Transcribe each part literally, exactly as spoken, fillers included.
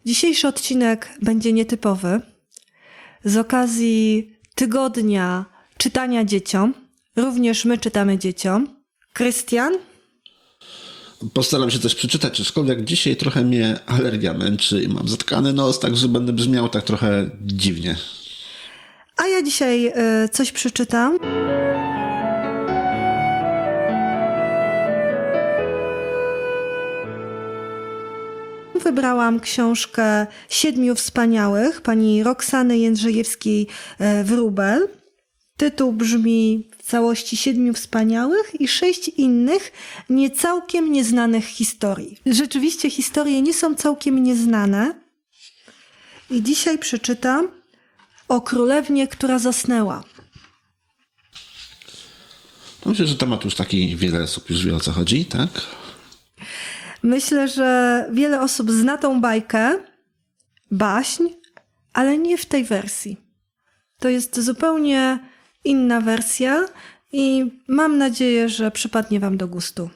Dzisiejszy odcinek będzie nietypowy. Z okazji tygodnia czytania dzieciom. Również my czytamy dzieciom. Krystian? Postaram się coś przeczytać, aczkolwiek dzisiaj trochę mnie alergia męczy i mam zatkany nos, także będę brzmiał tak trochę dziwnie. A ja dzisiaj y, coś przeczytam. Wybrałam książkę Siedmiu Wspaniałych pani Roxany Jędrzejewskiej-Wróbel. Tytuł brzmi w całości Siedmiu Wspaniałych i sześć innych niecałkiem nieznanych historii. Rzeczywiście historie nie są całkiem nieznane. I dzisiaj przeczytam o królewnie, która zasnęła. Myślę, że temat już taki, wiele osób już wie, o co chodzi, tak? Myślę, że wiele osób zna tą bajkę, baśń, ale nie w tej wersji. To jest zupełnie inna wersja i mam nadzieję, że przypadnie wam do gustu.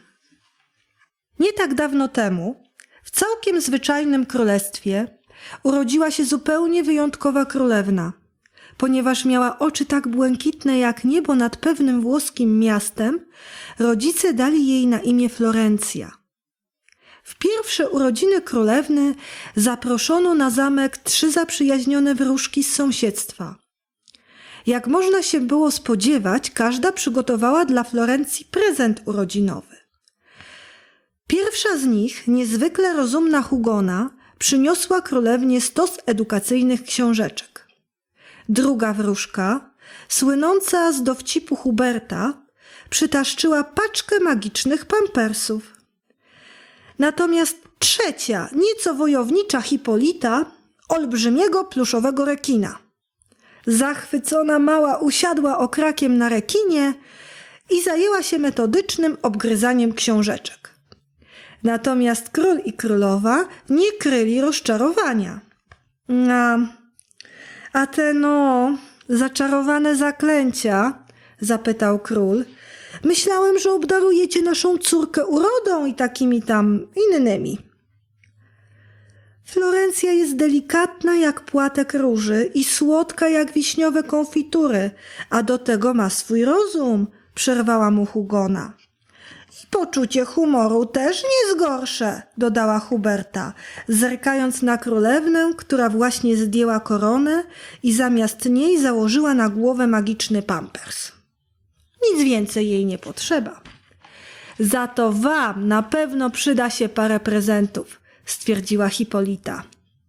Nie tak dawno temu, w całkiem zwyczajnym królestwie, urodziła się zupełnie wyjątkowa królewna. Ponieważ miała oczy tak błękitne jak niebo nad pewnym włoskim miastem, rodzice dali jej na imię Florencja. W pierwsze urodziny królewny zaproszono na zamek trzy zaprzyjaźnione wróżki z sąsiedztwa. Jak można się było spodziewać, każda przygotowała dla Florencji prezent urodzinowy. Pierwsza z nich, niezwykle rozumna Hugona, przyniosła królewnie stos edukacyjnych książeczek. Druga wróżka, słynąca z dowcipu Huberta, przytaszczyła paczkę magicznych pampersów. Natomiast trzecia, nieco wojownicza Hipolita, olbrzymiego pluszowego rekina. Zachwycona mała usiadła okrakiem na rekinie i zajęła się metodycznym obgryzaniem książeczek. Natomiast król i królowa nie kryli rozczarowania. A, a te no, zaczarowane zaklęcia, zapytał król. Myślałem, że obdarujecie naszą córkę urodą i takimi tam innymi. Florencja jest delikatna jak płatek róży i słodka jak wiśniowe konfitury, a do tego ma swój rozum, przerwała mu Hugona. I poczucie humoru też nie zgorsze, dodała Huberta, zerkając na królewnę, która właśnie zdjęła koronę i zamiast niej założyła na głowę magiczny pampers. Nic więcej jej nie potrzeba. Za to wam na pewno przyda się parę prezentów, stwierdziła Hipolita.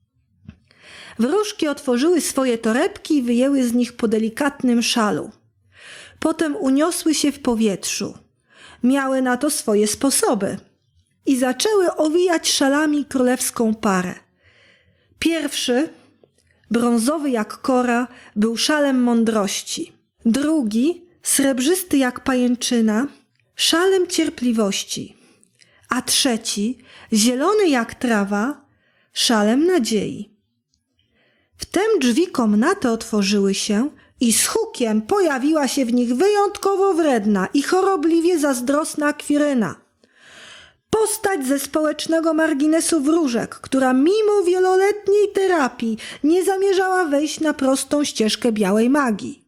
Wróżki otworzyły swoje torebki i wyjęły z nich po delikatnym szalu. Potem uniosły się w powietrzu. Miały na to swoje sposoby i zaczęły owijać szalami królewską parę. Pierwszy, brązowy jak kora, był szalem mądrości. Drugi, srebrzysty jak pajęczyna, szalem cierpliwości. A trzeci, zielony jak trawa, szalem nadziei. Wtem drzwi komnaty otworzyły się i z hukiem pojawiła się w nich wyjątkowo wredna i chorobliwie zazdrosna Kwiryna. Postać ze społecznego marginesu wróżek, która mimo wieloletniej terapii nie zamierzała wejść na prostą ścieżkę białej magii.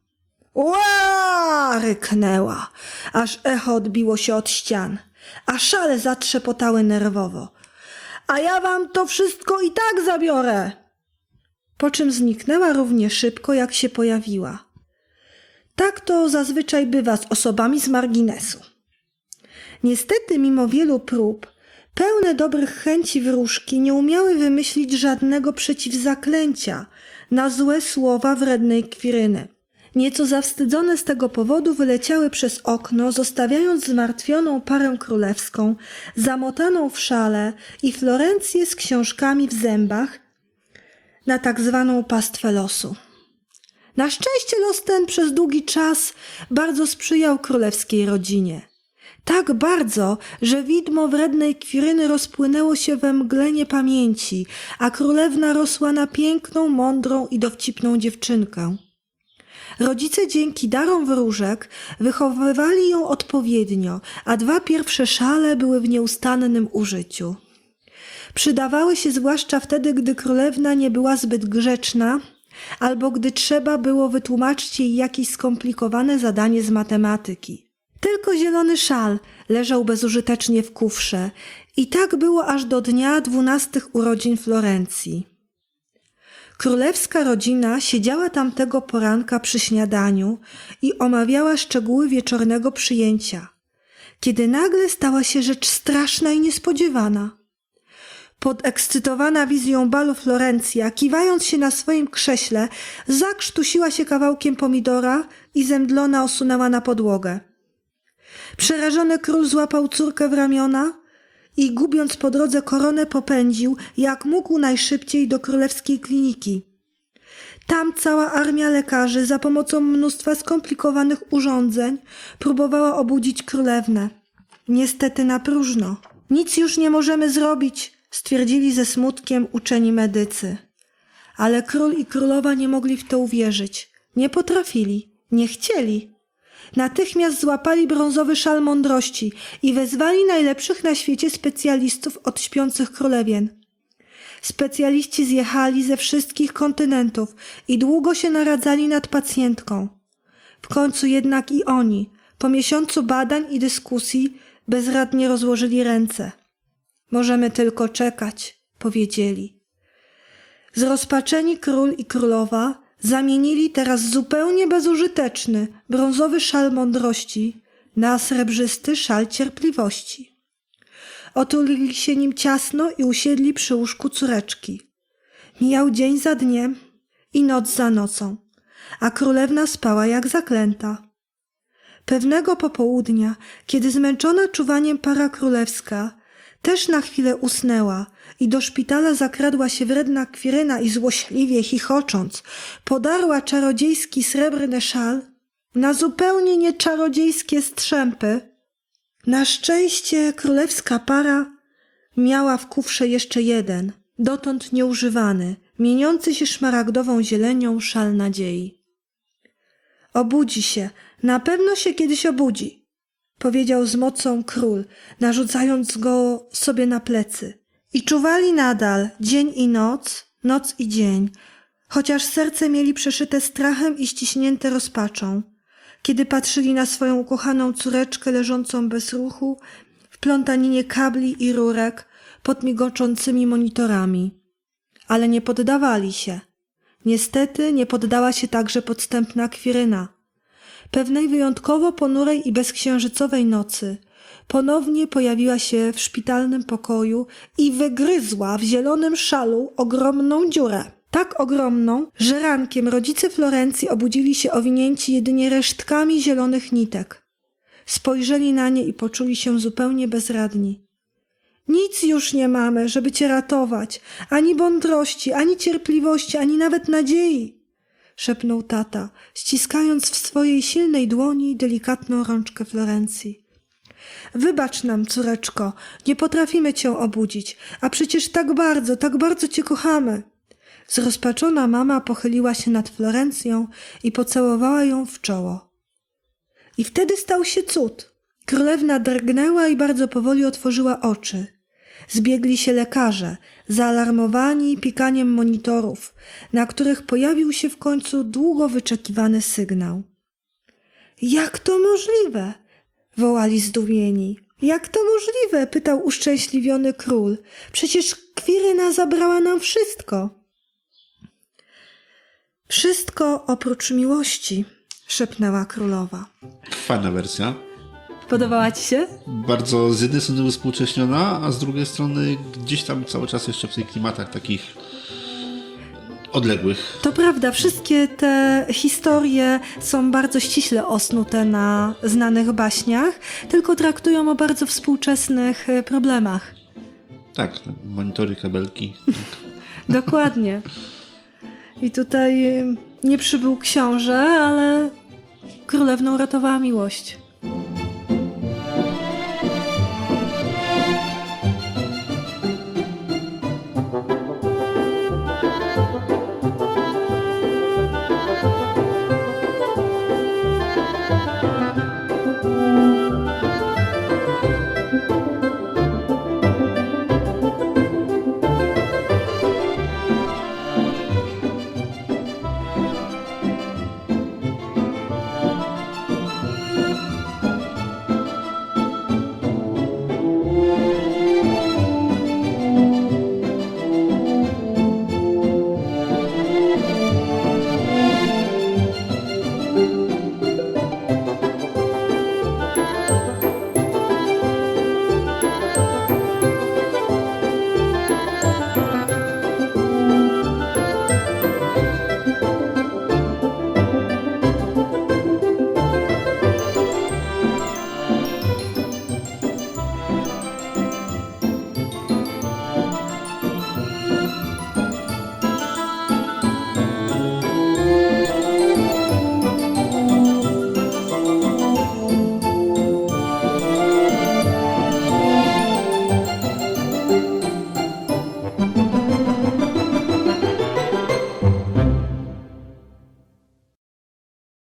Ła! Ryknęła, aż echo odbiło się od ścian, a szale zatrzepotały nerwowo. A ja wam to wszystko i tak zabiorę! Po czym zniknęła równie szybko, jak się pojawiła. Tak to zazwyczaj bywa z osobami z marginesu. Niestety, mimo wielu prób, pełne dobrych chęci wróżki nie umiały wymyślić żadnego przeciwzaklęcia na złe słowa wrednej Kwiryny. Nieco zawstydzone z tego powodu wyleciały przez okno, zostawiając zmartwioną parę królewską, zamotaną w szale i Florencję z książkami w zębach na tak zwaną pastwę losu. Na szczęście los ten przez długi czas bardzo sprzyjał królewskiej rodzinie. Tak bardzo, że widmo wrednej Kwiryny rozpłynęło się we mgle niepamięci, a królewna rosła na piękną, mądrą i dowcipną dziewczynkę. Rodzice dzięki darom wróżek wychowywali ją odpowiednio, a dwa pierwsze szale były w nieustannym użyciu. Przydawały się zwłaszcza wtedy, gdy królewna nie była zbyt grzeczna, albo gdy trzeba było wytłumaczyć jej jakieś skomplikowane zadanie z matematyki. Tylko zielony szal leżał bezużytecznie w kufrze i tak było aż do dnia dwunastych urodzin Florencji. Królewska rodzina siedziała tamtego poranka przy śniadaniu i omawiała szczegóły wieczornego przyjęcia, kiedy nagle stała się rzecz straszna i niespodziewana. Podekscytowana wizją balu Florencja, kiwając się na swoim krześle, zakrztusiła się kawałkiem pomidora i zemdlona osunęła na podłogę. Przerażony król złapał córkę w ramiona i gubiąc po drodze koronę popędził, jak mógł najszybciej do królewskiej kliniki. Tam cała armia lekarzy za pomocą mnóstwa skomplikowanych urządzeń próbowała obudzić królewnę. Niestety na próżno. Nic już nie możemy zrobić, stwierdzili ze smutkiem uczeni medycy. Ale król i królowa nie mogli w to uwierzyć. Nie potrafili, nie chcieli. Natychmiast złapali brązowy szal mądrości i wezwali najlepszych na świecie specjalistów od śpiących królewien. Specjaliści zjechali ze wszystkich kontynentów i długo się naradzali nad pacjentką. W końcu jednak i oni, po miesiącu badań i dyskusji, bezradnie rozłożyli ręce. Możemy tylko czekać, powiedzieli. Zrozpaczeni król i królowa zamienili teraz zupełnie bezużyteczny, brązowy szal mądrości na srebrzysty szal cierpliwości. Otulili się nim ciasno i usiedli przy łóżku córeczki. Mijał dzień za dniem i noc za nocą, a królewna spała jak zaklęta. Pewnego popołudnia, kiedy zmęczona czuwaniem para królewska też na chwilę usnęła i do szpitala zakradła się wredna Kwiryna i złośliwie chichocząc podarła czarodziejski srebrny szal na zupełnie nieczarodziejskie strzępy. Na szczęście królewska para miała w kufrze jeszcze jeden, dotąd nieużywany, mieniący się szmaragdową zielenią szal nadziei. Obudzi się, na pewno się kiedyś obudzi, powiedział z mocą król, narzucając go sobie na plecy. I czuwali nadal, dzień i noc, noc i dzień, chociaż serce mieli przeszyte strachem i ściśnięte rozpaczą, kiedy patrzyli na swoją ukochaną córeczkę leżącą bez ruchu w plątaninie kabli i rurek pod migoczącymi monitorami. Ale nie poddawali się. Niestety nie poddała się także podstępna Kwiryna. Pewnej wyjątkowo ponurej i bezksiężycowej nocy ponownie pojawiła się w szpitalnym pokoju i wygryzła w zielonym szalu ogromną dziurę. Tak ogromną, że rankiem rodzice Florencji obudzili się owinięci jedynie resztkami zielonych nitek. Spojrzeli na nie i poczuli się zupełnie bezradni. Nic już nie mamy, żeby cię ratować, ani mądrości, ani cierpliwości, ani nawet nadziei, szepnął tata, ściskając w swojej silnej dłoni delikatną rączkę Florencji. Wybacz nam, córeczko, nie potrafimy cię obudzić, a przecież tak bardzo, tak bardzo cię kochamy. Zrozpaczona mama pochyliła się nad Florencją i pocałowała ją w czoło. I wtedy stał się cud. Królewna drgnęła i bardzo powoli otworzyła oczy. Zbiegli się lekarze, zaalarmowani pikaniem monitorów, na których pojawił się w końcu długo wyczekiwany sygnał. Jak to możliwe? Wołali zdumieni. Jak to możliwe? Pytał uszczęśliwiony król. Przecież Kwiryna zabrała nam wszystko. Wszystko oprócz miłości, szepnęła królowa. Fajna wersja. Podobała ci się? Bardzo z jednej strony współcześniona, a z drugiej strony gdzieś tam cały czas jeszcze w tych klimatach takich odległych. To prawda, wszystkie te historie są bardzo ściśle osnute na znanych baśniach, tylko traktują o bardzo współczesnych problemach. Tak, monitory, kabelki. Dokładnie. I tutaj nie przybył książę, ale królewną ratowała miłość.